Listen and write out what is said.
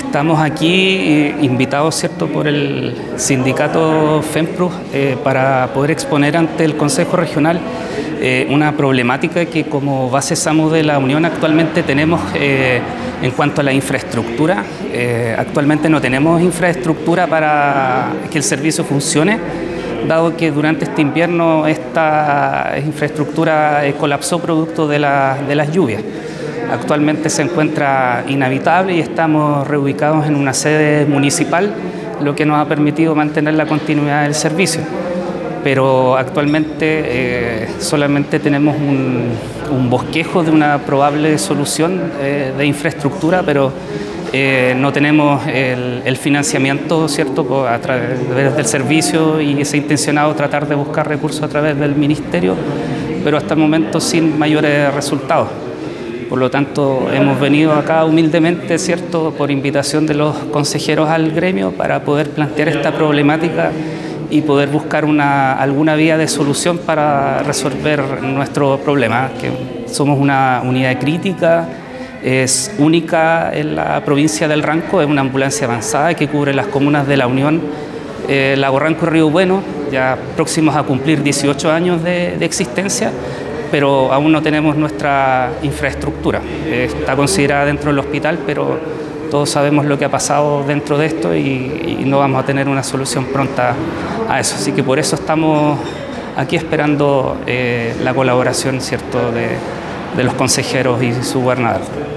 Estamos aquí invitados, ¿cierto?, por el sindicato FEMPRUS para poder exponer ante el Consejo Regional una problemática que como base SAMU de la Unión actualmente tenemos en cuanto a la infraestructura. Actualmente no tenemos infraestructura para que el servicio funcione, dado que durante este invierno esta infraestructura colapsó producto de las lluvias. Actualmente se encuentra inhabitable y estamos reubicados en una sede municipal, lo que nos ha permitido mantener la continuidad del servicio. Pero actualmente solamente tenemos un bosquejo de una probable solución de infraestructura, pero no tenemos el financiamiento, ¿cierto?, a través del servicio, y se ha intencionado tratar de buscar recursos a través del ministerio, pero hasta el momento sin mayores resultados. Por lo tanto, hemos venido acá humildemente, ¿cierto?, por invitación de los consejeros al gremio para poder plantear esta problemática y poder buscar alguna vía de solución para resolver nuestro problema, que somos una unidad crítica, es única en la provincia del Ranco, es una ambulancia avanzada que cubre las comunas de la Unión, Lago Ranco y Río Bueno, ya próximos a cumplir 18 años de existencia, pero aún no tenemos nuestra infraestructura. Está considerada dentro del hospital, pero todos sabemos lo que ha pasado dentro de esto y no vamos a tener una solución pronta a eso. Así que por eso estamos aquí esperando la colaboración, ¿cierto?, de los consejeros y su gobernador.